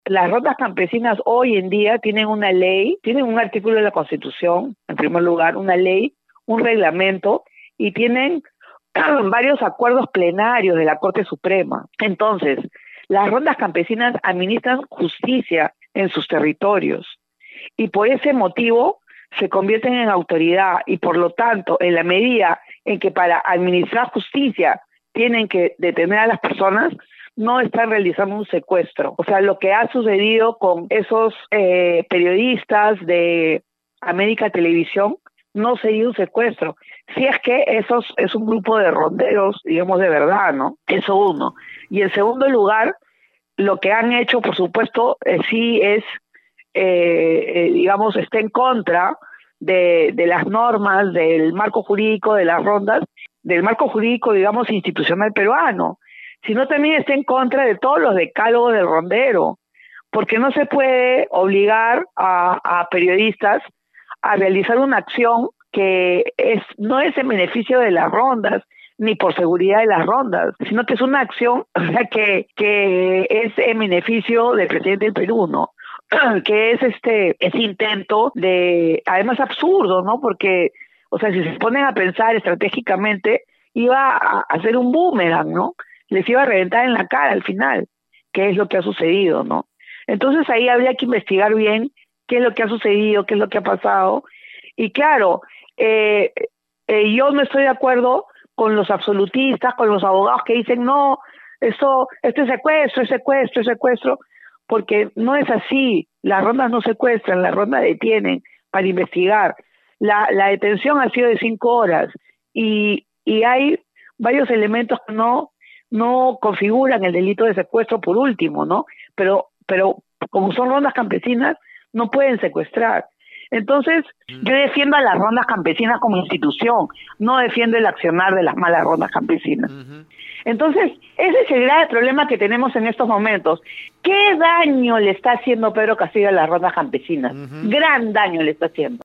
Las rondas campesinas hoy en día tienen una ley, tienen un artículo de la Constitución, en primer lugar, una ley, un reglamento, y tienen varios acuerdos plenarios de la Corte Suprema. Entonces, las rondas campesinas administran justicia en sus territorios y por ese motivo se convierten en autoridad y por lo tanto, en la medida en que para administrar justicia tienen que detener a las personas, no están realizando un secuestro. O sea, lo que ha sucedido con esos periodistas de América Televisión no sería un secuestro. Si es que esos es un grupo de ronderos, digamos, de verdad, ¿no? Eso uno. Y en segundo lugar, lo que han hecho, por supuesto, sí es, digamos, está en contra de las normas, del marco jurídico, de las rondas, del marco jurídico, digamos, institucional peruano, sino también está en contra de todos los decálogos del rondero, porque no se puede obligar a periodistas a realizar una acción que no es en beneficio de las rondas, ni por seguridad de las rondas, sino que es una acción que es en beneficio del presidente del Perú, ¿no? Que es ese intento de, además absurdo, ¿no? Porque, o sea, si se ponen a pensar estratégicamente, iba a hacer un boomerang, ¿no? Les iba a reventar en la cara al final, que es lo que ha sucedido, ¿no? Entonces ahí habría que investigar bien qué es lo que ha sucedido, qué es lo que ha pasado. Y claro, yo no estoy de acuerdo con los absolutistas, con los abogados que dicen, no, esto es secuestro, es secuestro, es secuestro, porque no es así. Las rondas no secuestran, las rondas detienen para investigar. La detención ha sido de 5 horas y hay varios elementos que no configuran el delito de secuestro por último, ¿no? Pero como son rondas campesinas, no pueden secuestrar. Entonces, yo defiendo a las rondas campesinas como institución, no defiendo el accionar de las malas rondas campesinas. Entonces, ese es el grave problema que tenemos en estos momentos. ¿Qué daño le está haciendo Pedro Castillo a las rondas campesinas? Gran daño le está haciendo.